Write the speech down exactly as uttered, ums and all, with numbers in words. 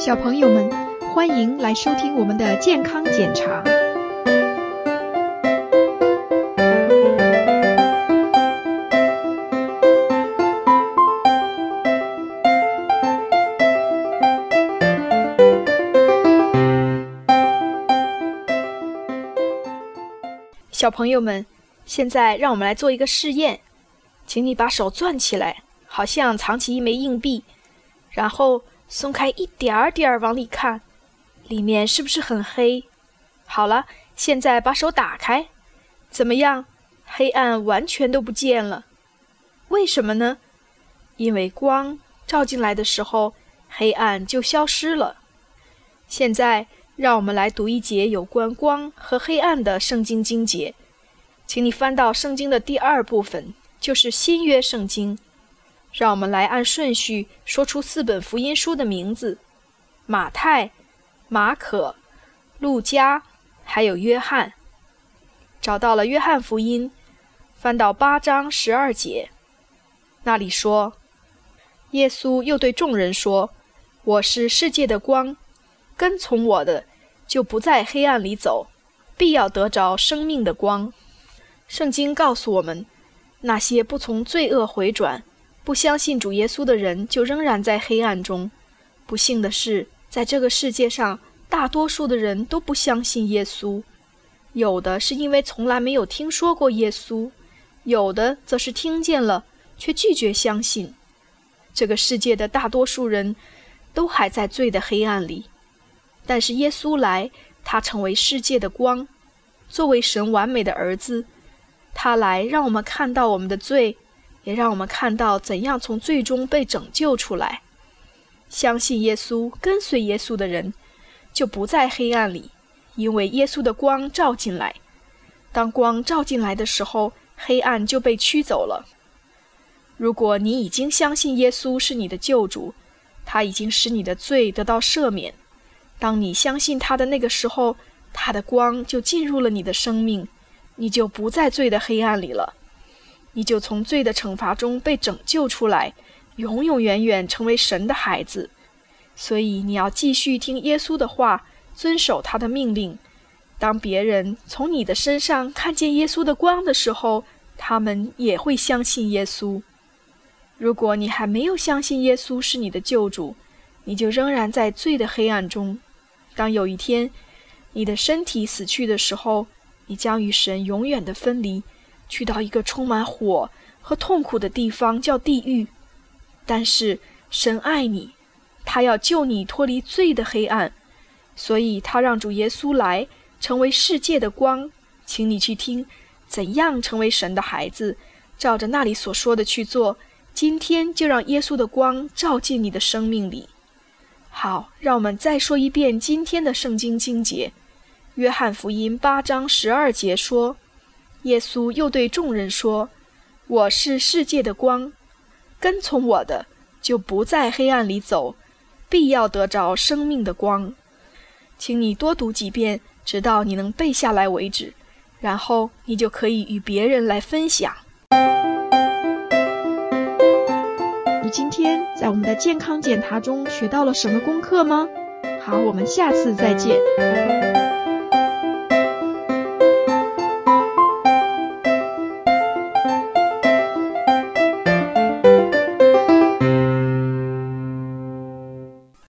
小朋友们，欢迎来收听我们的健康检查。小朋友们，现在让我们来做一个试验，请你把手攥起来，好像藏起一枚硬币，然后松开一点儿点儿往里看，里面是不是很黑？好了，现在把手打开，怎么样？黑暗完全都不见了。为什么呢？因为光照进来的时候，黑暗就消失了。现在让我们来读一节有关光和黑暗的圣经经节，请你翻到圣经的第二部分，就是新约圣经。让我们来按顺序说出四本福音书的名字：马太、马可、路加，还有约翰。找到了约翰福音，翻到八章十二节，那里说：耶稣又对众人说，我是世界的光，跟从我的就不在黑暗里走，必要得着生命的光。圣经告诉我们，那些不从罪恶回转，不相信主耶稣的人就仍然在黑暗中。不幸的是，在这个世界上，大多数的人都不相信耶稣，有的是因为从来没有听说过耶稣，有的则是听见了却拒绝相信。这个世界的大多数人都还在罪的黑暗里，但是耶稣来，他成为世界的光，作为神完美的儿子，他来让我们看到我们的罪，也让我们看到怎样从罪中被拯救出来。相信耶稣，跟随耶稣的人就不在黑暗里，因为耶稣的光照进来。当光照进来的时候，黑暗就被驱走了。如果你已经相信耶稣是你的救主，他已经使你的罪得到赦免。当你相信他的那个时候，他的光就进入了你的生命，你就不在罪的黑暗里了，你就从罪的惩罚中被拯救出来，永永远远成为神的孩子。所以你要继续听耶稣的话，遵守他的命令。当别人从你的身上看见耶稣的光的时候，他们也会相信耶稣。如果你还没有相信耶稣是你的救主，你就仍然在罪的黑暗中。当有一天你的身体死去的时候，你将与神永远的分离，去到一个充满火和痛苦的地方，叫地狱。但是神爱你，他要救你脱离罪的黑暗，所以他让主耶稣来成为世界的光。请你去听怎样成为神的孩子，照着那里所说的去做。今天就让耶稣的光照进你的生命里。好，让我们再说一遍今天的圣经经节。约翰福音八章十二节说，耶稣又对众人说，我是世界的光，跟从我的就不在黑暗里走，必要得着生命的光。请你多读几遍，直到你能背下来为止，然后你就可以与别人来分享。你今天在我们的健康检查中学到了什么功课吗？好，我们下次再见。